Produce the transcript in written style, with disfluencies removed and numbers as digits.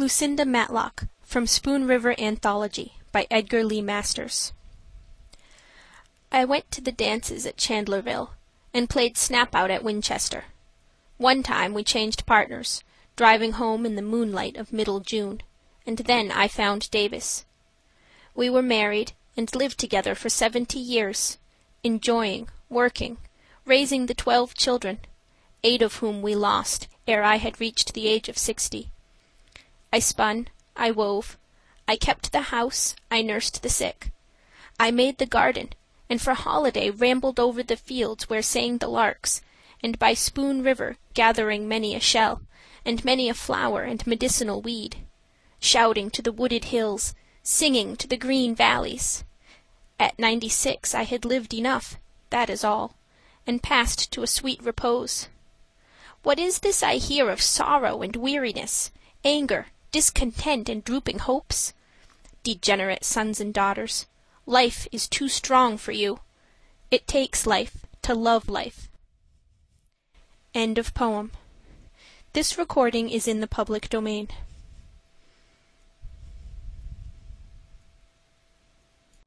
Lucinda Matlock, from Spoon River Anthology, by Edgar Lee Masters. I went to the dances at Chandlerville, and played snap out at Winchester. One time we changed partners, driving home in the moonlight of middle June, and then I found Davis. We were married, and lived together for 70 years, enjoying, working, raising the 12 children, 8 of whom we lost ere I had reached the age of 60. I spun, I wove, I kept the house, I nursed the sick. I made the garden, and for holiday rambled over the fields where sang the larks, and by Spoon River gathering many a shell, and many a flower and medicinal weed, shouting to the wooded hills, singing to the green valleys. At 96 I had lived enough, that is all, and passed to a sweet repose. What is this I hear of sorrow and weariness, anger, discontent, and drooping hopes? Degenerate sons and daughters, life is too strong for you. It takes life to love life. End of poem. This recording is in the public domain.